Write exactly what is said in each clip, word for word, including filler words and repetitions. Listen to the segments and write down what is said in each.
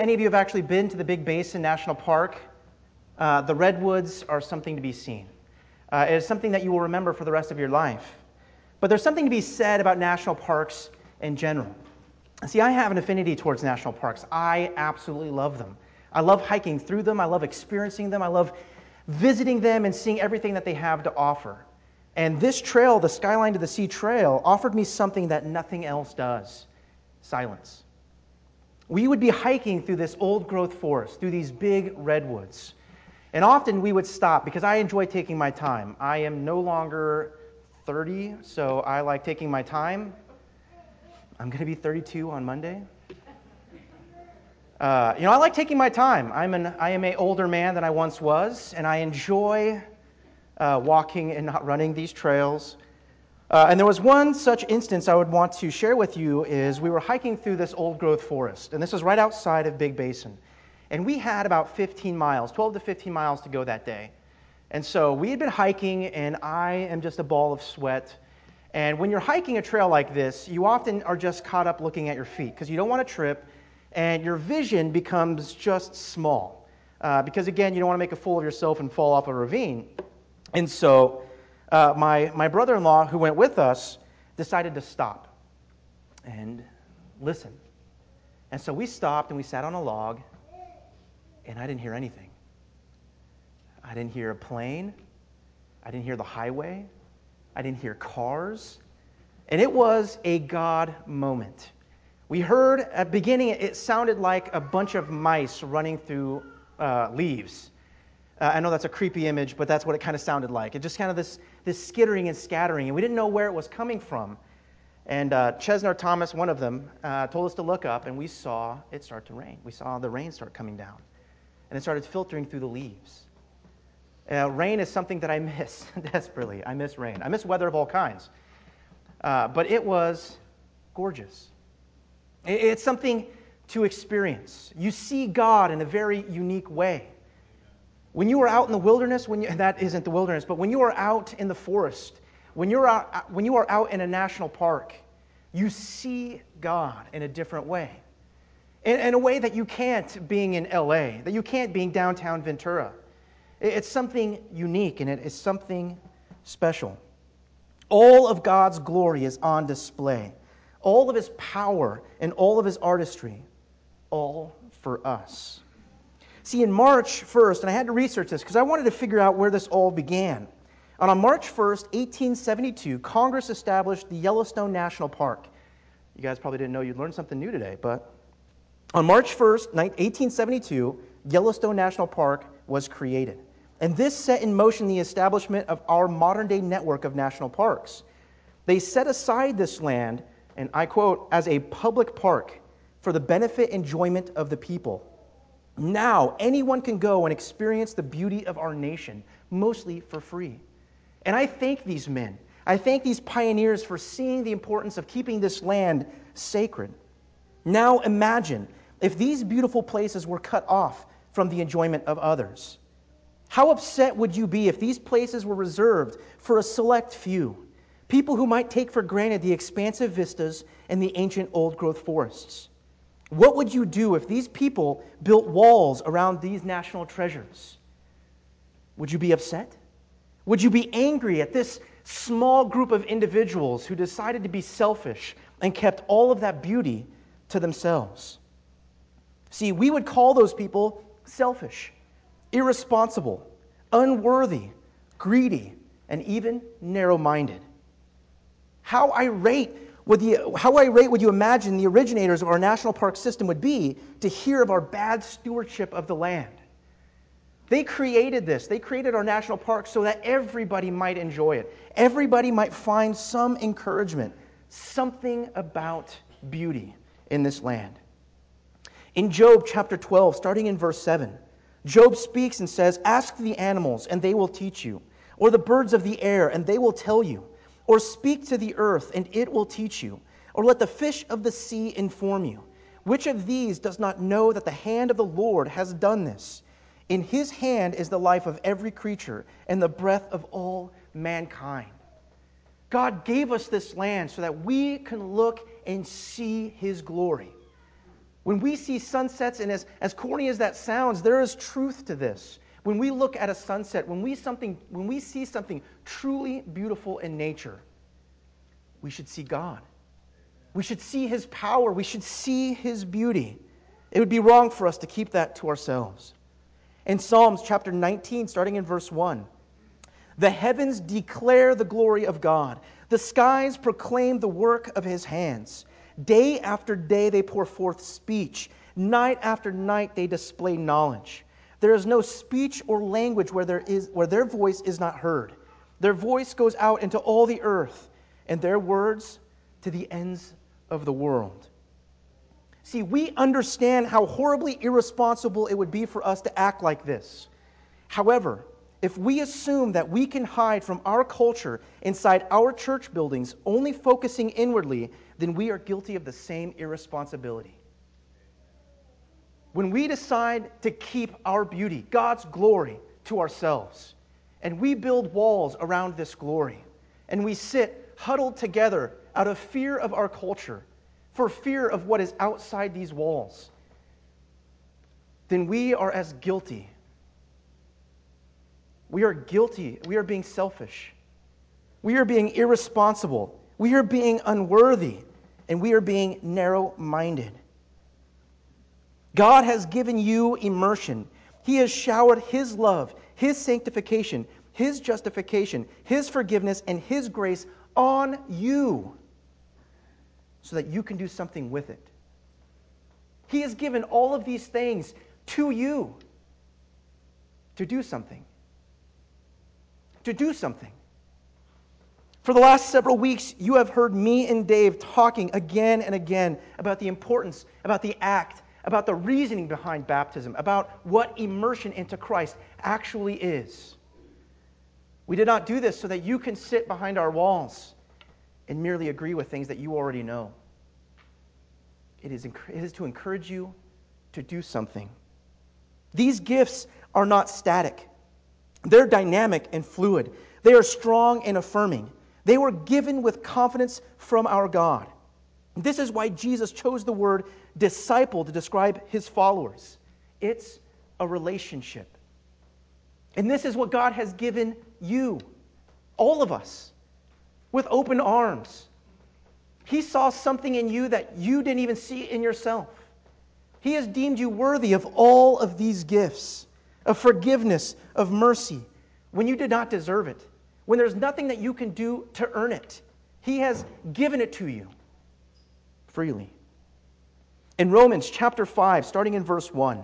Any of you have actually been to the Big Basin National Park? Uh, the redwoods are something to be seen. Uh, it is something that you will remember for the rest of your life. But there's something to be said about national parks in general. See, I have an affinity towards national parks. I absolutely love them. I love hiking through them. I love experiencing them. I love visiting them and seeing everything that they have to offer. And this trail, the Skyline to the Sea Trail, offered me something that nothing else does: silence. We would be hiking through this old-growth forest, through these big redwoods. And often we would stop because I enjoy taking my time. I am no longer thirty, so I like taking my time. I'm going to be thirty-two on Monday. Uh, you know, I like taking my time. I'm an I am an older man than I once was, and I enjoy uh, walking and not running these trails. Uh, and there was one such instance I would want to share with you is we were hiking through this old-growth forest, and this was right outside of Big Basin. And we had about fifteen miles, twelve to fifteen miles to go that day. And so we had been hiking, and I am just a ball of sweat. And when you're hiking a trail like this, you often are just caught up looking at your feet because you don't want to trip, and your vision becomes just small. Uh, because, again, you don't want to make a fool of yourself and fall off a ravine. And so uh, my, my brother-in-law, who went with us, decided to stop and listen. And so we stopped, and we sat on a log, and I didn't hear anything. I didn't hear a plane. I didn't hear the highway. I didn't hear cars. And it was a God moment. We heard at the beginning, it sounded like a bunch of mice running through uh, leaves. Uh, I know that's a creepy image, but that's what it kind of sounded like. It just kind of this, this skittering and scattering, and we didn't know where it was coming from. And uh, Chesnar Thomas, one of them, uh, told us to look up, and we saw it start to rain. We saw the rain start coming down, and it started filtering through the leaves. Uh, rain is something that I miss desperately. I miss rain. I miss weather of all kinds. Uh, but it was gorgeous. It, it's something to experience. You see God in a very unique way. When you are out in the wilderness, when you, that isn't the wilderness, but when you are out in the forest, when you're out, when you are out in a national park, you see God in a different way. In, in a way that you can't being in L A, that you can't being downtown Ventura. It's something unique, and it is something special. All of God's glory is on display. All of His power and all of His artistry, all for us. See, in March first, and I had to research this because I wanted to figure out where this all began. And on March first, eighteen seventy-two, Congress established the Yellowstone National Park. You guys probably didn't know you'd learn something new today, but on March first, eighteen seventy-two, Yellowstone National Park was created. And this set in motion the establishment of our modern-day network of national parks. They set aside this land, and I quote, as a public park for the benefit and enjoyment of the people. Now, anyone can go and experience the beauty of our nation, mostly for free. And I thank these men. I thank these pioneers for seeing the importance of keeping this land sacred. Now imagine if these beautiful places were cut off from the enjoyment of others. How upset would you be if these places were reserved for a select few, people who might take for granted the expansive vistas and the ancient old-growth forests? What would you do if these people built walls around these national treasures? Would you be upset? Would you be angry at this small group of individuals who decided to be selfish and kept all of that beauty to themselves? See, we would call those people selfish, irresponsible, unworthy, greedy, and even narrow-minded. How irate would the, how irate would you imagine the originators of our national park system would be to hear of our bad stewardship of the land? They created this. They created our national park so that everybody might enjoy it. Everybody might find some encouragement, something about beauty in this land. In Job chapter twelve, starting in verse seven, Job speaks and says, "Ask the animals, and they will teach you, or the birds of the air, and they will tell you. Or speak to the earth, and it will teach you. Or let the fish of the sea inform you. Which of these does not know that the hand of the Lord has done this? In His hand is the life of every creature, and the breath of all mankind." God gave us this land so that we can look and see His glory. When we see sunsets, and as, as corny as that sounds, there is truth to this. When we look at a sunset, when we, something, when we see something truly beautiful in nature, we should see God. We should see His power. We should see His beauty. It would be wrong for us to keep that to ourselves. In Psalms chapter nineteen, starting in verse one, the heavens declare the glory of God. The skies proclaim the work of His hands. Day after day they pour forth speech. Night after night they display knowledge. There is no speech or language where, there is, where their voice is not heard. Their voice goes out into all the earth, and their words to the ends of the world. See, we understand how horribly irresponsible it would be for us to act like this. However, if we assume that we can hide from our culture inside our church buildings, only focusing inwardly, then we are guilty of the same irresponsibility. When we decide to keep our beauty, God's glory, to ourselves, and we build walls around this glory, and we sit huddled together out of fear of our culture, for fear of what is outside these walls, then we are as guilty. We are guilty. We are being selfish. We are being irresponsible. We are being unworthy. And we are being narrow-minded. God has given you immersion. He has showered His love, His sanctification, His justification, His forgiveness, and His grace on you so that you can do something with it. He has given all of these things to you to do something. To do something. For the last several weeks, you have heard me and Dave talking again and again about the importance, about the act, about the reasoning behind baptism, about what immersion into Christ actually is. We did not do this so that you can sit behind our walls and merely agree with things that you already know. It is, it is to encourage you to do something. These gifts are not static. They're dynamic and fluid. They are strong and affirming. They were given with confidence from our God. This is why Jesus chose the word disciple to describe His followers. It's a relationship. And this is what God has given you, all of us, with open arms. He saw something in you that you didn't even see in yourself. He has deemed you worthy of all of these gifts, of forgiveness, of mercy, when you did not deserve it, when there's nothing that you can do to earn it. He has given it to you freely. In Romans chapter five, starting in verse one,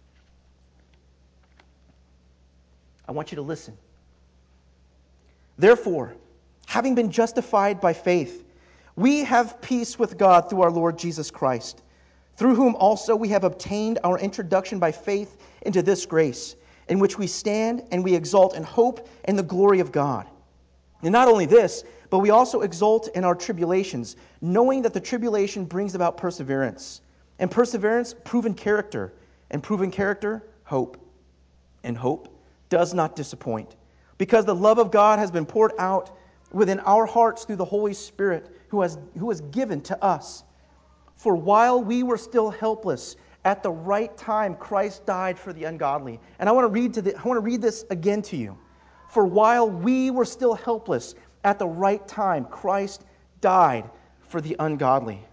I want you to listen. Therefore, having been justified by faith, we have peace with God through our Lord Jesus Christ, through whom also we have obtained our introduction by faith into this grace, in which we stand and we exult in hope and the glory of God. And not only this, but we also exult in our tribulations, knowing that the tribulation brings about perseverance, and perseverance, proven character, and proven character, hope. And hope does not disappoint, because the love of God has been poured out within our hearts through the Holy Spirit who has, who was given to us. For while we were still helpless, at the right time Christ died for the ungodly. And I want to read to the, I want to read this again to you. For while we were still helpless, at the right time Christ died for the ungodly.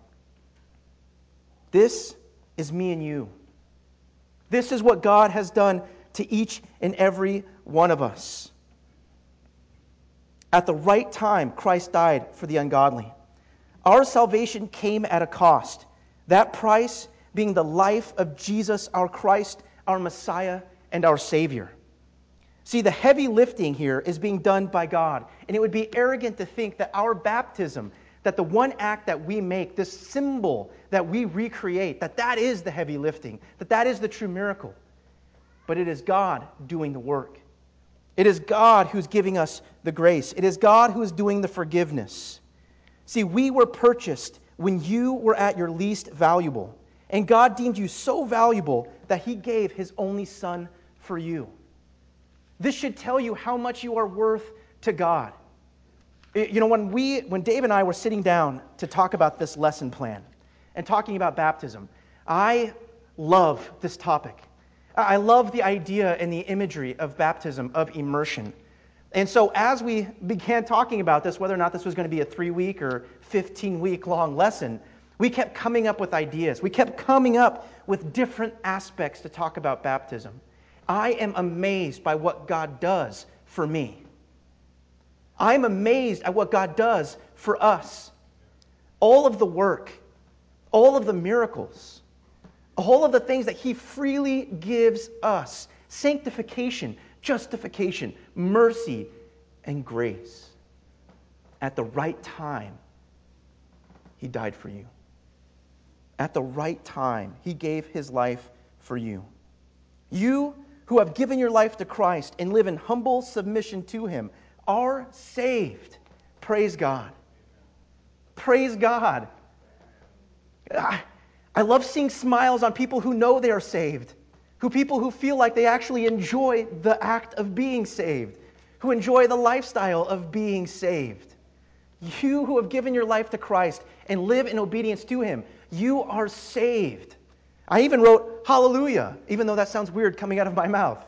This is me and you. This is what God has done to each and every one of us. At the right time, Christ died for the ungodly. Our salvation came at a cost. That price being the life of Jesus, our Christ, our Messiah, and our Savior. See, the heavy lifting here is being done by God. And it would be arrogant to think that our baptism, that the one act that we make, this symbol that we recreate, that that is the heavy lifting, that that is the true miracle. But it is God doing the work. It is God who's giving us the grace. It is God who is doing the forgiveness. See, we were purchased when you were at your least valuable. And God deemed you so valuable that He gave His only Son for you. This should tell you how much you are worth to God. You know, when we, when Dave and I were sitting down to talk about this lesson plan and talking about baptism, I love this topic. I love the idea and the imagery of baptism, of immersion. And so as we began talking about this, whether or not this was going to be a three-week or fifteen-week long lesson, we kept coming up with ideas. We kept coming up with different aspects to talk about baptism. I am amazed by what God does for me. I'm amazed at what God does for us. All of the work, all of the miracles, all of the things that He freely gives us. Sanctification, justification, mercy, and grace. At the right time, He died for you. At the right time, He gave His life for you. You who have given your life to Christ and live in humble submission to Him are saved. Praise God. Praise God. I, I love seeing smiles on people who know they are saved, who people who feel like they actually enjoy the act of being saved, who enjoy the lifestyle of being saved. You who have given your life to Christ and live in obedience to Him, you are saved. I even wrote hallelujah, even though that sounds weird coming out of my mouth.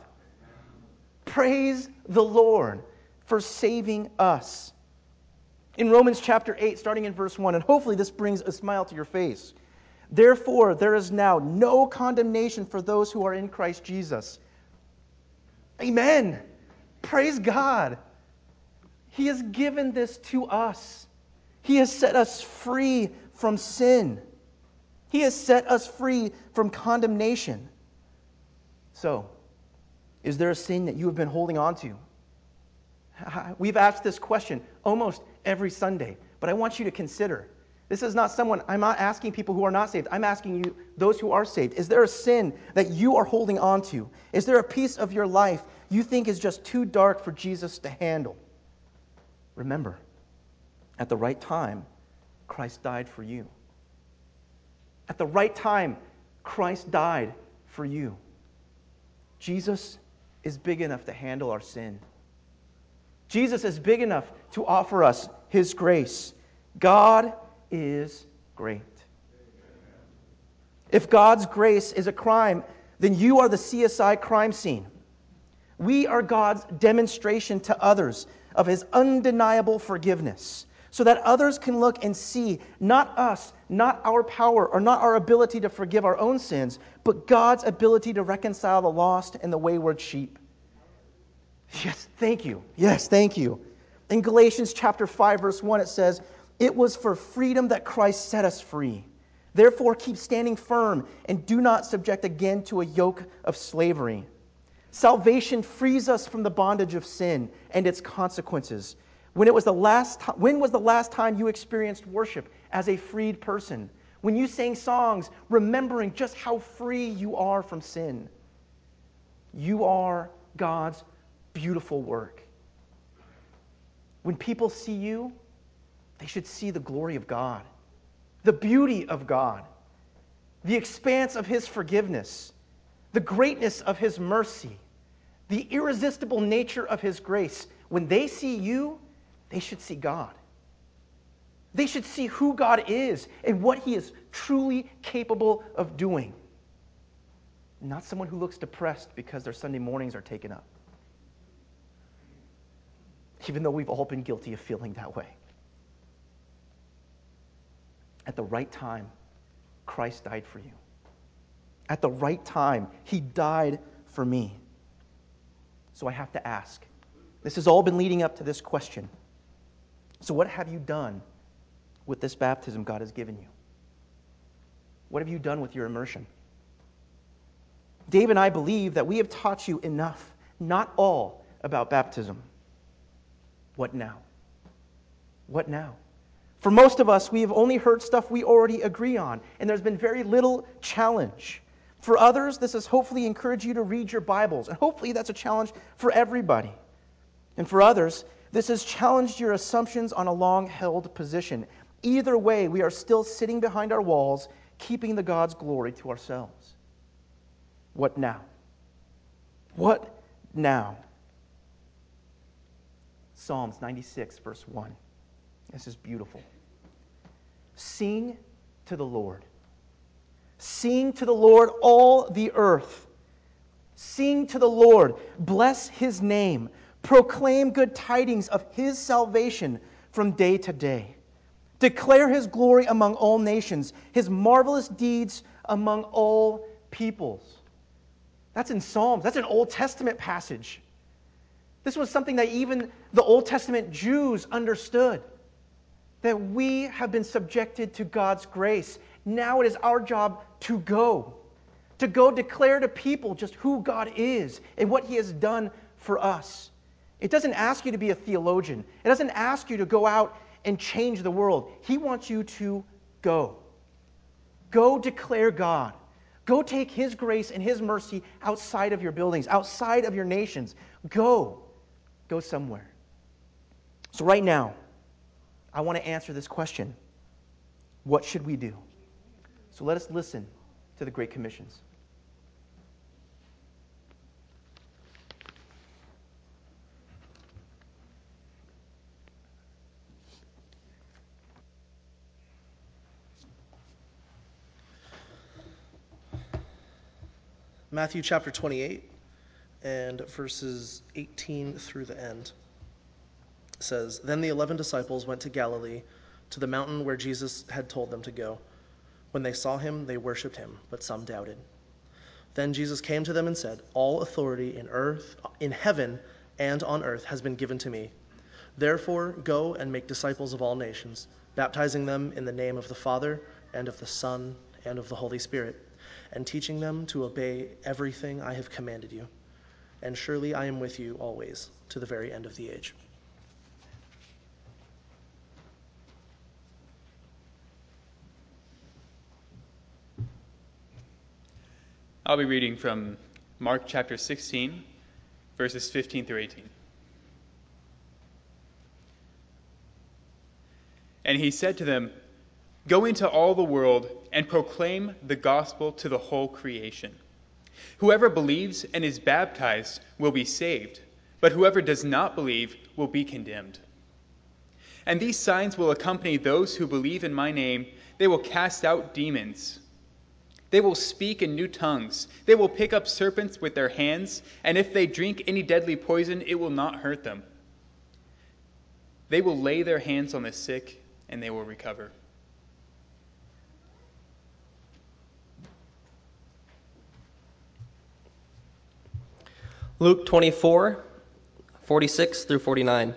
Praise the Lord for saving us. In Romans chapter eight, starting in verse one, and hopefully this brings a smile to your face. Therefore, there is now no condemnation for those who are in Christ Jesus. Amen. Praise God. He has given this to us. He has set us free from sin. He has set us free from condemnation. So, is there a sin that you have been holding on to? We've asked this question almost every Sunday, but I want you to consider. This is not someone, I'm not asking people who are not saved. I'm asking you, those who are saved. Is there a sin that you are holding on to? Is there a piece of your life you think is just too dark for Jesus to handle? Remember, at the right time, Christ died for you. At the right time, Christ died for you. Jesus is big enough to handle our sin. Jesus is big enough to offer us His grace. God is great. If God's grace is a crime, then you are the C S I crime scene. We are God's demonstration to others of His undeniable forgiveness, so that others can look and see not us, not our power, or not our ability to forgive our own sins, but God's ability to reconcile the lost and the wayward sheep. Yes, thank you. Yes, thank you. In Galatians chapter five, verse one, it says, "It was for freedom that Christ set us free. Therefore, keep standing firm and do not subject again to a yoke of slavery." Salvation frees us from the bondage of sin and its consequences. When it was the last t- when was the last time you experienced worship as a freed person? When you sang songs remembering just how free you are from sin. You are God's beautiful work. When people see you, they should see the glory of God, the beauty of God, the expanse of His forgiveness, the greatness of His mercy, the irresistible nature of His grace. When they see you, they should see God. They should see who God is and what He is truly capable of doing. Not someone who looks depressed because their Sunday mornings are taken up. Even though we've all been guilty of feeling that way. At the right time, Christ died for you. At the right time, He died for me. So I have to ask. This has all been leading up to this question. So what have you done with this baptism God has given you? What have you done with your immersion? Dave and I believe that we have taught you enough, not all, about baptism. What now? What now? For most of us, we have only heard stuff we already agree on, and there's been very little challenge. For others, this has hopefully encouraged you to read your Bibles, and hopefully that's a challenge for everybody. And for others, this has challenged your assumptions on a long-held position. Either way, we are still sitting behind our walls, keeping the God's glory to ourselves. What now? What now? Psalms ninety-six, verse one. This is beautiful. Sing to the Lord. Sing to the Lord, all the earth. Sing to the Lord. Bless his name. Proclaim good tidings of his salvation from day to day. Declare his glory among all nations, his marvelous deeds among all peoples. That's in Psalms. That's an Old Testament passage. This was something that even the Old Testament Jews understood, that we have been subjected to God's grace. Now it is our job to go, to go declare to people just who God is and what he has done for us. It doesn't ask you to be a theologian. It doesn't ask you to go out and change the world. He wants you to go. Go declare God. Go take his grace and his mercy outside of your buildings, outside of your nations. Go. Go somewhere. So right now, I want to answer this question. What should we do? So let us listen to the Great Commissions. Matthew chapter twenty-eight and verses eighteen through the end says, Then the eleven disciples went to Galilee, to the mountain where Jesus had told them to go. When they saw him, they worshipped him, but some doubted. Then Jesus came to them and said, All authority in earth, in heaven and on earth has been given to me. Therefore, go and make disciples of all nations, baptizing them in the name of the Father and of the Son and of the Holy Spirit, and teaching them to obey everything I have commanded you. And surely I am with you always, to the very end of the age. I'll be reading from Mark chapter sixteen, verses fifteen through eighteen. And he said to them, Go into all the world and proclaim the gospel to the whole creation. Whoever believes and is baptized will be saved, but whoever does not believe will be condemned. And these signs will accompany those who believe in my name. They will cast out demons. They will speak in new tongues. They will pick up serpents with their hands, and if they drink any deadly poison, it will not hurt them. They will lay their hands on the sick, and they will recover. Luke twenty-four, forty-six through forty-nine.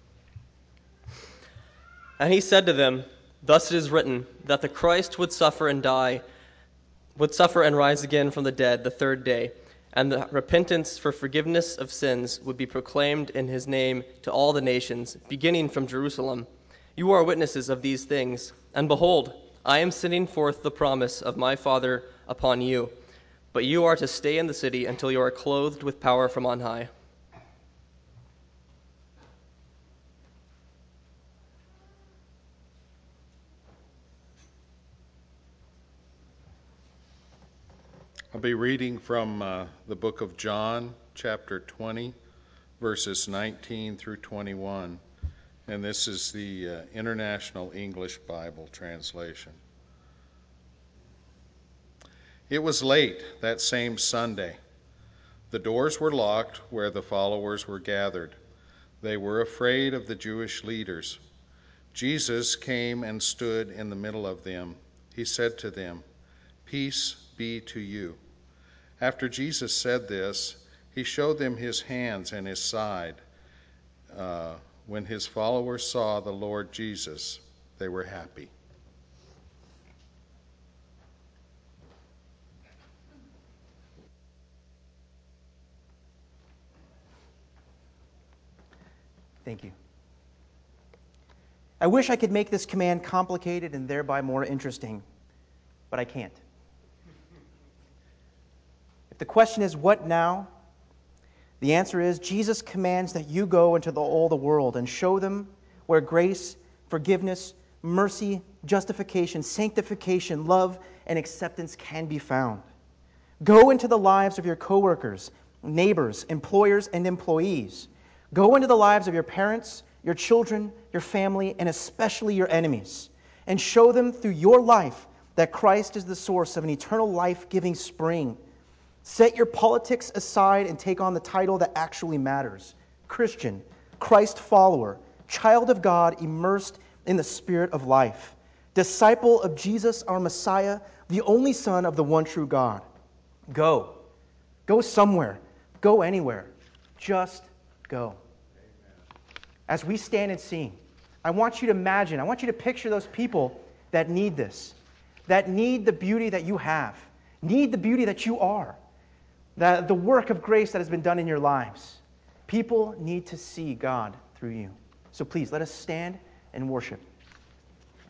And he said to them, Thus it is written, that the Christ would suffer and die, would suffer and rise again from the dead the third day, and the repentance for forgiveness of sins would be proclaimed in his name to all the nations, beginning from Jerusalem. You are witnesses of these things. And behold, I am sending forth the promise of my Father upon you. But you are to stay in the city until you are clothed with power from on high. I'll be reading from uh, the book of John, chapter twenty, verses nineteen through twenty-one. And this is the uh, International English Bible translation. It was late that same Sunday. The doors were locked where the followers were gathered. They were afraid of the Jewish leaders. Jesus came and stood in the middle of them. He said to them, Peace be to you. After Jesus said this, he showed them his hands and his side. Uh, when his followers saw the Lord Jesus, they were happy. Thank you. I wish I could make this command complicated and thereby more interesting, but I can't. If the question is, what now? The answer is, Jesus commands that you go into the, all the world and show them where grace, forgiveness, mercy, justification, sanctification, love, and acceptance can be found. Go into the lives of your coworkers, neighbors, employers, and employees. Go into the lives of your parents, your children, your family, and especially your enemies, and show them through your life that Christ is the source of an eternal life-giving spring. Set your politics aside and take on the title that actually matters: Christian, Christ follower, child of God immersed in the Spirit of life, disciple of Jesus our Messiah, the only Son of the one true God. Go. Go somewhere. Go anywhere. Just go. As we stand and sing, I want you to imagine, I want you to picture those people that need this, that need the beauty that you have, need the beauty that you are, that the work of grace that has been done in your lives. People need to see God through you. So please, let us stand and worship.